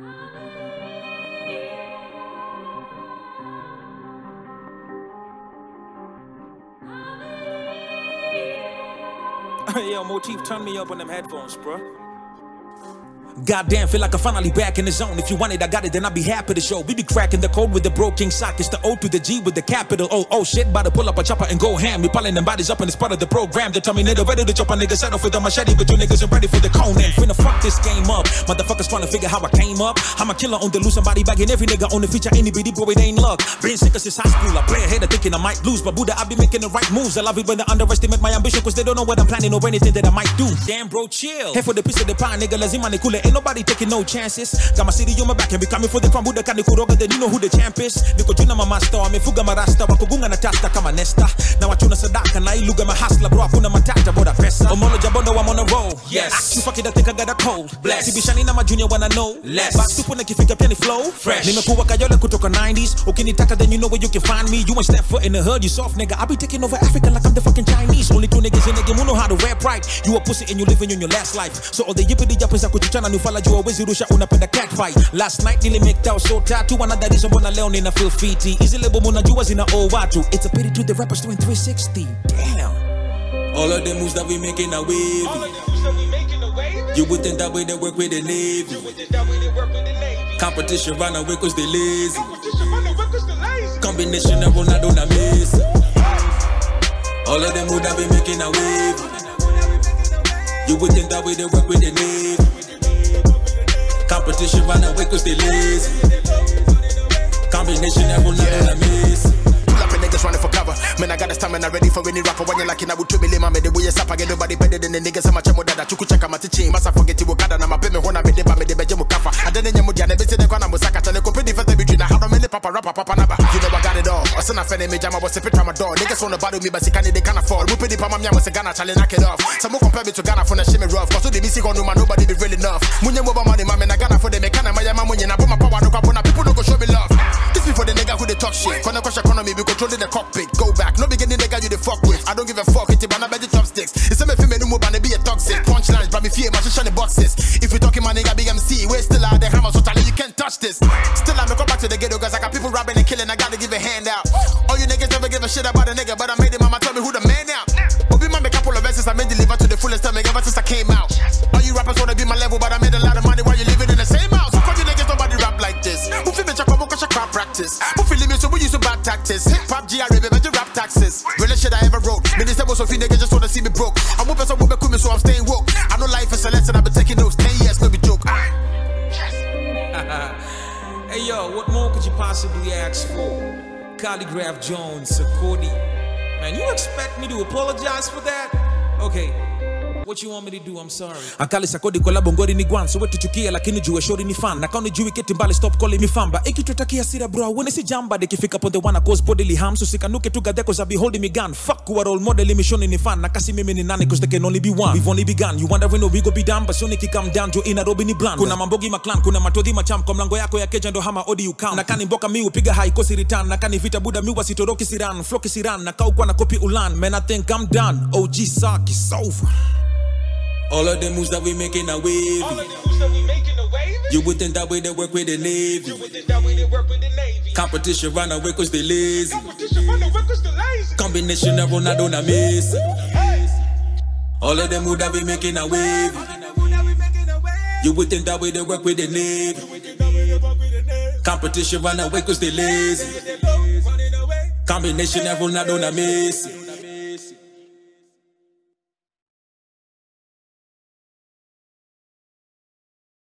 Yo, Motif, turn me up on them headphones, bro. Goddamn, feel like I'm finally back in the zone. If you want it, I got it, then I'll be happy to show. We be cracking the code with the broken sock. It's the O to the G with the capital O. Oh shit, about to pull up a chopper and go ham. We piling them bodies up and it's part of the program. They tell me nigga ready to chop a nigga settle for the machete, but you niggas ain't ready for the Conan. Finna fuck this game up. Motherfuckers trying to figure how I came up. I'm a killer on the loose, somebody bagging every nigga on the feature. Any bitty bro, it ain't luck. Been sick since high school. I play ahead of thinking I might lose, but Buddha, I be making the right moves. I love it when they underestimate my ambition, cause they don't know what I'm planning or anything that I might do. Damn bro, chill. Head for the piece of the pie, nigga. Lazima ni kule. Ain't nobody taking no chances. Got my city on my back and be coming for the crown. Buddha kani kuroga, then you know who the champ is. Niko jina ma master, amefuga marasta, wakugunga na tasta kama nesta. Na wachuna sadaka na iluga mahasla, bro hakuna matata boda pesa. Omolo jabondo, I'm on a roll. Yes. You fuck it, I think I got a cold. Bless. Sibishani na ma junior wanna know less. Back tupo na kifika pia ni flow fresh. Nimekuwa kayole kutoka 90s. Ukinitaka then you know where you can find me. You ain't step foot in the hood, you soft nigga. I be taking over Africa like I'm the fucking Chinese. Only two niggas in the game who know how to rap right. You a pussy and you living in your last life. So all the yippity yappers akuchuchana nufala you always rusha unapenda cat fight. Last night nili make out so tattoo. Another reason mbona leo nina feel fiti. Easy label munajua zina owe watu. It's a pity to the rappers doing 360. Damn. All of the moves that we making are wavy. You would think that way they work with the Navy. Competition run away cause they lazy. Combination of Ronaldo and Messi. All of them moves that we making are wavy. You would think that way they work with the Navy. Competition run away cause they lazy. Combination of Ronaldo and Messi. Niggas running for cover. Man, I got the stamina ready for any rapper. When you're like, I would treat me lame. I made the way you sap. I get nobody better than the niggas. I'm a chemo that you could check out my teaching. Massa forget you got and I'm a payment when I made the Bejamo Kafa. I didn't know you never said the Kwana Musaka. And the company for the between. I had a minute papa rapper papa naba. You know I got it all. I sent a fan image. I was a picture of my door. Niggas want to battle me, but they can't afford. We pay the Pamam was a Ghana challenge, knock it off. Some more compare me to Ghana for the shimmy rough. Cause the BC on man, nobody be real enough. Munya Moba money, man, I Ghana for the mechanic. My Yamunya, I put my power no capona. People don't go show me love. This before the nigga who they talk shit. When I crush economy, we controlling the cockpit. Go back, no beginning the guy you the fuck with. I don't give a fuck, it's a banana by the chopsticks. It's a me female move and be a toxic. Punchlines, but me fear my shiny boxes. If you talking my nigga big MC, we're still out the hammer, so tell you can't touch this. Still I'm come back to the ghetto, cause I got people robbing and killing, I gotta give a hand out. All you niggas never give a shit about a nigga, but I made it, mama tell me who the man out. Obi man make a couple of verses, I made deliver to the fullest time ever since I came out. All you rappers wanna be my level, but I made a lot of money while you living in the same house. How come you niggas nobody rap like this? Who feel me check up, cause crap practice? Who feel me so we use bad tactics? Hip hop, GRA, baby, you rap taxes. Realest shit I ever wrote. Minister was so few niggas just wanna see me broke. I'm whooping some women me, so I'm staying woke. I know life is a lesson, I've been taking those 10 years, no be joke. Hey yo, what more could you possibly ask for? Calligraph Jones, Sakodi. Man, you expect me to apologize for that? Okay. What you want me to do? I'm sorry. Akali Sakodi kwa bongori ni gwan. So wetu chukia lakini juwe shori ni fan. Nakao ni juwe keti mbali stop calling me famba. Eki tutakia sira bro. Wene si jamba de kifika po the one cause bodily harm. So sikanuke tuga cause I be holding me gun. Fuck who a role model me shoni ni fan. Nakasi mimi ni nani cause there can only be one. We've only begun. You wondering we go be done. But shoni ki come down jo ina robi ni bland. Kuna mambogi maklan. Kuna matodhi macham. Kwa mlango yako ya keja ndo hama odi you count. Nakani mboka mi upiga high kosi return. Nakani vita buda mi wasitoroki siran. Floki siran. Nakau kwa na kopi ulan. Man I think I'm done. OG Sark is over. All of the moves that we making are wavy. You would think that way they work with the Navy. Competition run away cause they lazy. Combination of Ronaldo and Messi. All of the moves that we making are wavy. You would think that way they work with the Navy. Competition run away cause they lazy. Combination of Ronaldo and Messi.